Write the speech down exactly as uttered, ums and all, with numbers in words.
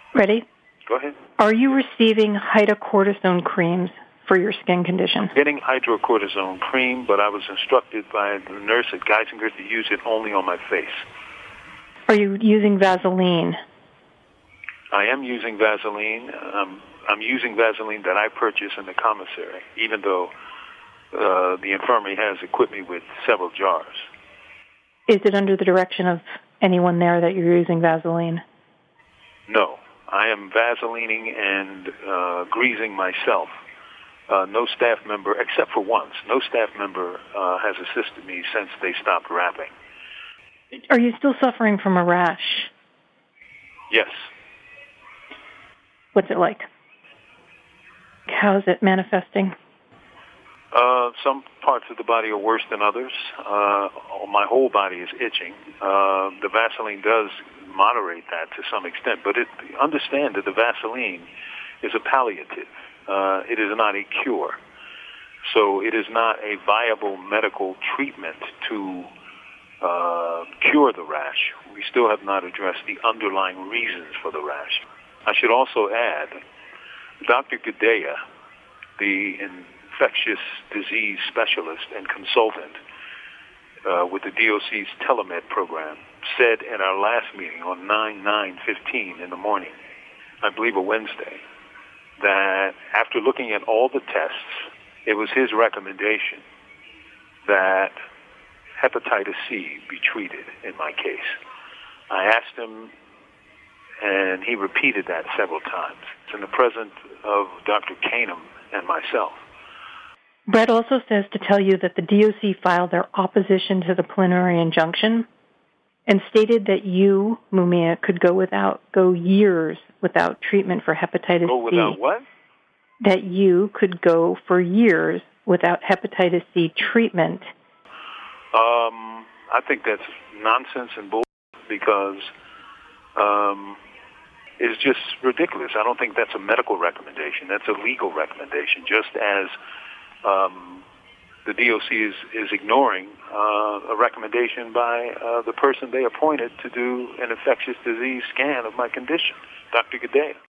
Ready? Go ahead. Are you receiving hydrocortisone creams for your skin condition? I'm getting hydrocortisone cream, but I was instructed by the nurse at Geisinger to use it only on my face. Are you using Vaseline? I am using Vaseline. Um, I'm using Vaseline that I purchase in the commissary, even though uh, the infirmary has equipped me with several jars. Is it under the direction of anyone there that you're using Vaseline? No. I am Vaselining and uh, greasing myself. Uh, no staff member, except for once, no staff member uh, has assisted me since they stopped wrapping. Are you still suffering from a rash? Yes. What's it like? How is it manifesting? Uh, some parts of the body are worse than others. Uh, my whole body is itching. Uh, the Vaseline does moderate that to some extent, but it, understand that the Vaseline is a palliative. Uh, it is not a cure. So it is not a viable medical treatment to uh, cure the rash. We still have not addressed the underlying reasons for the rash. I should also add, Doctor Gadea, the infectious disease specialist and consultant uh, with the D O C's Telemed program, said in our last meeting on nine nine fifteen in the morning, I believe a Wednesday, that after looking at all the tests, it was his recommendation that hepatitis C be treated in my case. I asked him, and he repeated that several times. It's in the presence of Doctor Canham and myself. Brett also says to tell you that the D O C filed their opposition to the preliminary injunction and stated that you, Mumia, could go without go years without treatment for hepatitis C. Go without what? That you could go for years without hepatitis C treatment. Um, I think that's nonsense and bull because um, it's just ridiculous. I don't think that's a medical recommendation. That's a legal recommendation, just as um, the D O C is, is ignoring uh, a recommendation by uh, the person they appointed to do an infectious disease scan of my condition, Doctor Gadea.